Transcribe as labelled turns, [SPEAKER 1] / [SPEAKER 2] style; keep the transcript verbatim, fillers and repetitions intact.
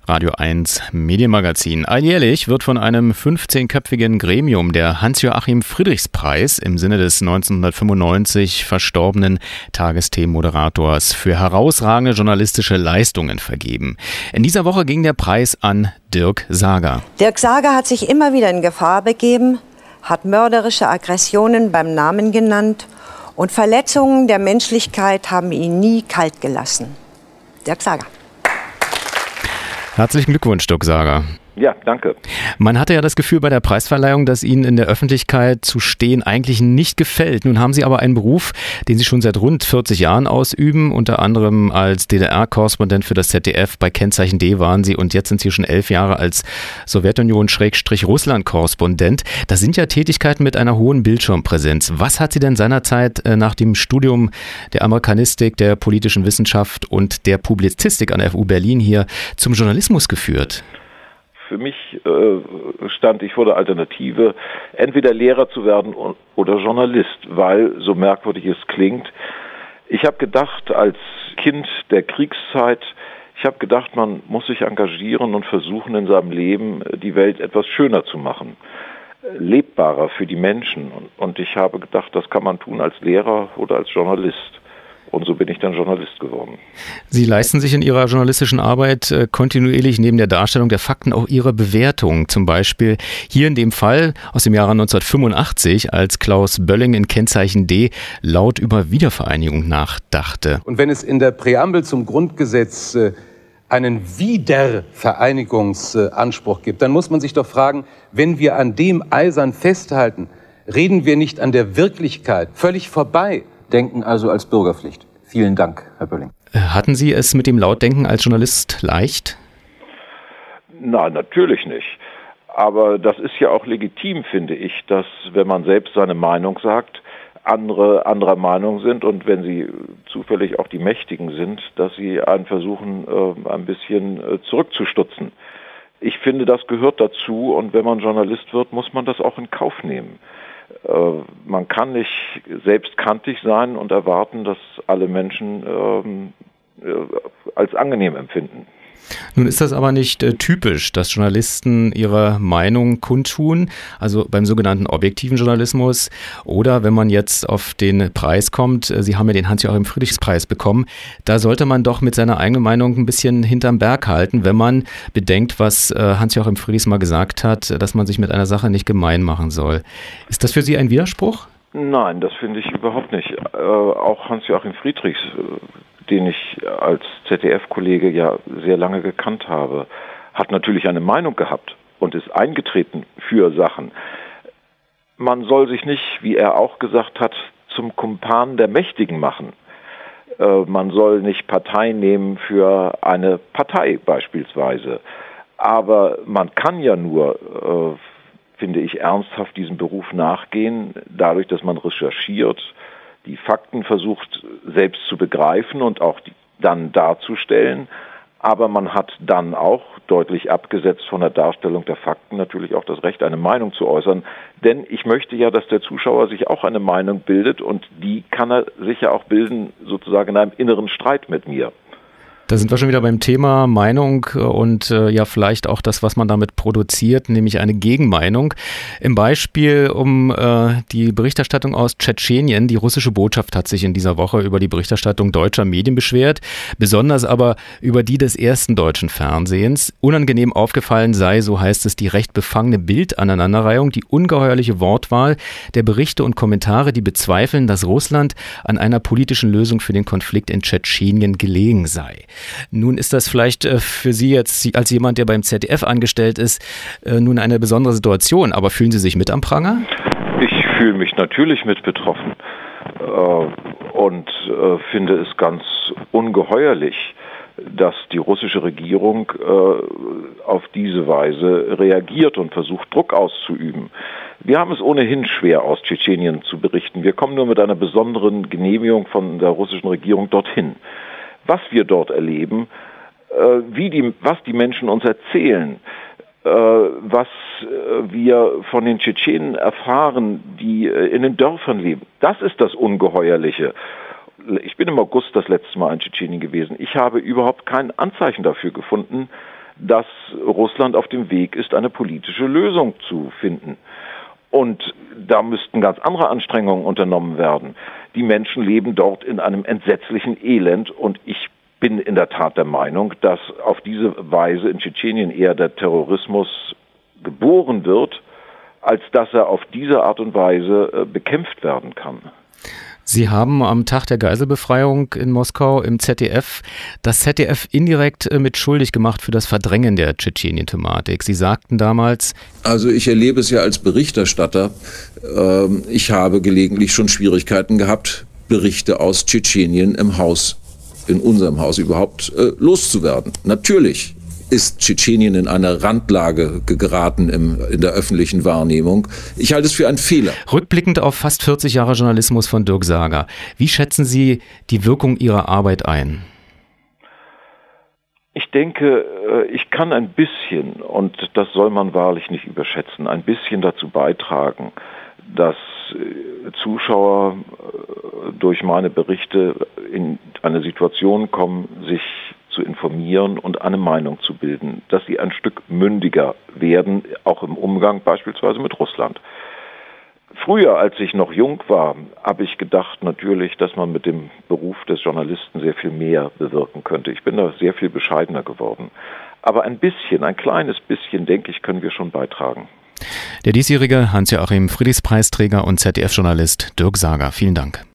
[SPEAKER 1] Radio eins Medienmagazin. Alljährlich wird von einem fünfzehnköpfigen Gremium der Hans-Joachim-Friedrichs-Preis im Sinne des neunzehnhundertfünfundneunzig verstorbenen Tagesthemenmoderators für herausragende journalistische Leistungen vergeben. In dieser Woche ging der Preis an Dirk Sager.
[SPEAKER 2] Dirk Sager hat sich immer wieder in Gefahr begeben, hat mörderische Aggressionen beim Namen genannt und Verletzungen der Menschlichkeit haben ihn nie kalt gelassen. Dirk Sager.
[SPEAKER 1] Herzlichen Glückwunsch, Dirk Sager.
[SPEAKER 3] Ja, danke.
[SPEAKER 1] Man hatte ja das Gefühl bei der Preisverleihung, dass Ihnen in der Öffentlichkeit zu stehen eigentlich nicht gefällt. Nun haben Sie aber einen Beruf, den Sie schon seit rund vierzig Jahren ausüben. Unter anderem als D D R-Korrespondent für das Z D F. Bei Kennzeichen D waren Sie und jetzt sind Sie schon elf Jahre als Sowjetunion-Russland-Korrespondent. Das sind ja Tätigkeiten mit einer hohen Bildschirmpräsenz. Was hat Sie denn seinerzeit nach dem Studium der Amerikanistik, der politischen Wissenschaft und der Publizistik an der F U Berlin hier zum Journalismus geführt?
[SPEAKER 3] Für mich äh, stand ich vor der Alternative, entweder Lehrer zu werden oder Journalist, weil, so merkwürdig es klingt, ich habe gedacht, als Kind der Kriegszeit, ich habe gedacht, man muss sich engagieren und versuchen, in seinem Leben die Welt etwas schöner zu machen, lebbarer für die Menschen. Und ich habe gedacht, das kann man tun als Lehrer oder als Journalist. Und so bin ich dann Journalist geworden.
[SPEAKER 1] Sie leisten sich in Ihrer journalistischen Arbeit äh, kontinuierlich neben der Darstellung der Fakten auch Ihre Bewertung. Zum Beispiel hier in dem Fall aus dem Jahre neunzehnhundertfünfundachtzig, als Klaus Bölling in Kennzeichen D laut über Wiedervereinigung nachdachte.
[SPEAKER 4] Und wenn es in der Präambel zum Grundgesetz äh, einen Wiedervereinigungsanspruch gibt, dann muss man sich doch fragen, wenn wir an dem eisern festhalten, reden wir nicht an der Wirklichkeit völlig vorbei.
[SPEAKER 5] Denken also als Bürgerpflicht. Vielen Dank, Herr Bölling.
[SPEAKER 1] Hatten Sie es mit dem Lautdenken als Journalist leicht?
[SPEAKER 3] Nein, natürlich nicht. Aber das ist ja auch legitim, finde ich, dass, wenn man selbst seine Meinung sagt, andere anderer Meinung sind und wenn sie zufällig auch die Mächtigen sind, dass sie einen versuchen, äh, ein bisschen äh, zurückzustutzen. Ich finde, das gehört dazu und wenn man Journalist wird, muss man das auch in Kauf nehmen. Man kann nicht selbstkantig sein und erwarten, dass alle Menschen ähm, als angenehm empfinden.
[SPEAKER 1] Nun ist das aber nicht äh, typisch, dass Journalisten ihre Meinung kundtun, also beim sogenannten objektiven Journalismus oder wenn man jetzt auf den Preis kommt, äh, Sie haben ja den Hans-Joachim-Friedrichs-Preis bekommen, da sollte man doch mit seiner eigenen Meinung ein bisschen hinterm Berg halten, wenn man bedenkt, was äh, Hans-Joachim Friedrichs mal gesagt hat, dass man sich mit einer Sache nicht gemein machen soll. Ist das für Sie ein Widerspruch?
[SPEAKER 3] Nein, das finde ich überhaupt nicht. Äh, auch Hans-Joachim Friedrichs, äh, den ich als Z D F-Kollege ja sehr lange gekannt habe, hat natürlich eine Meinung gehabt und ist eingetreten für Sachen. Man soll sich nicht, wie er auch gesagt hat, zum Kumpan der Mächtigen machen. Äh, man soll nicht Partei nehmen für eine Partei beispielsweise. Aber man kann ja nur, äh, finde ich, ernsthaft diesem Beruf nachgehen, dadurch, dass man recherchiert, die Fakten versucht selbst zu begreifen und auch die dann darzustellen. Aber man hat dann auch, deutlich abgesetzt von der Darstellung der Fakten, natürlich auch das Recht, eine Meinung zu äußern. Denn ich möchte ja, dass der Zuschauer sich auch eine Meinung bildet und die kann er sich ja auch bilden, sozusagen in einem inneren Streit mit mir.
[SPEAKER 1] Da sind wir schon wieder beim Thema Meinung und äh, ja vielleicht auch das, was man damit produziert, nämlich eine Gegenmeinung. Im Beispiel um äh, die Berichterstattung aus Tschetschenien. Die russische Botschaft hat sich in dieser Woche über die Berichterstattung deutscher Medien beschwert, besonders aber über die des ersten deutschen Fernsehens. Unangenehm aufgefallen sei, so heißt es, die recht befangene Bildaneinanderreihung, die ungeheuerliche Wortwahl der Berichte und Kommentare, die bezweifeln, dass Russland an einer politischen Lösung für den Konflikt in Tschetschenien gelegen sei. Nun ist das vielleicht für Sie jetzt als jemand, der beim Z D F angestellt ist, nun eine besondere Situation. Aber fühlen Sie sich mit am Pranger?
[SPEAKER 3] Ich fühle mich natürlich mit betroffen und finde es ganz ungeheuerlich, dass die russische Regierung auf diese Weise reagiert und versucht, Druck auszuüben. Wir haben es ohnehin schwer, aus Tschetschenien zu berichten. Wir kommen nur mit einer besonderen Genehmigung von der russischen Regierung dorthin. Was wir dort erleben, äh, wie die, was die Menschen uns erzählen, äh, was äh, wir von den Tschetschenen erfahren, die äh, in den Dörfern leben, das ist das Ungeheuerliche. Ich bin im August das letzte Mal in Tschetschenien gewesen. Ich habe überhaupt kein Anzeichen dafür gefunden, dass Russland auf dem Weg ist, eine politische Lösung zu finden. Und da müssten ganz andere Anstrengungen unternommen werden. Die Menschen leben dort in einem entsetzlichen Elend und ich bin in der Tat der Meinung, dass auf diese Weise in Tschetschenien eher der Terrorismus geboren wird, als dass er auf diese Art und Weise bekämpft werden kann.
[SPEAKER 1] Sie haben am Tag der Geiselbefreiung in Moskau im Z D F das Z D F indirekt mit schuldig gemacht für das Verdrängen der Tschetschenien-Thematik. Sie sagten damals:
[SPEAKER 6] Also ich erlebe es ja als Berichterstatter. Ich habe gelegentlich schon Schwierigkeiten gehabt, Berichte aus Tschetschenien im Haus, in unserem Haus überhaupt loszuwerden. Natürlich ist Tschetschenien in eine Randlage geraten im, in der öffentlichen Wahrnehmung. Ich halte es für einen Fehler.
[SPEAKER 1] Rückblickend auf fast vierzig Jahre Journalismus von Dirk Sager, wie schätzen Sie die Wirkung Ihrer Arbeit ein?
[SPEAKER 3] Ich denke, ich kann ein bisschen, und das soll man wahrlich nicht überschätzen, ein bisschen dazu beitragen, dass Zuschauer durch meine Berichte in eine Situation kommen, sich zu informieren und eine Meinung zu bilden, dass sie ein Stück mündiger werden, auch im Umgang beispielsweise mit Russland. Früher, als ich noch jung war, habe ich gedacht natürlich, dass man mit dem Beruf des Journalisten sehr viel mehr bewirken könnte. Ich bin da sehr viel bescheidener geworden. Aber ein bisschen, ein kleines bisschen, denke ich, können wir schon beitragen.
[SPEAKER 1] Der diesjährige Hans-Joachim Friedrichs-Preisträger und Z D F-Journalist Dirk Sager. Vielen Dank.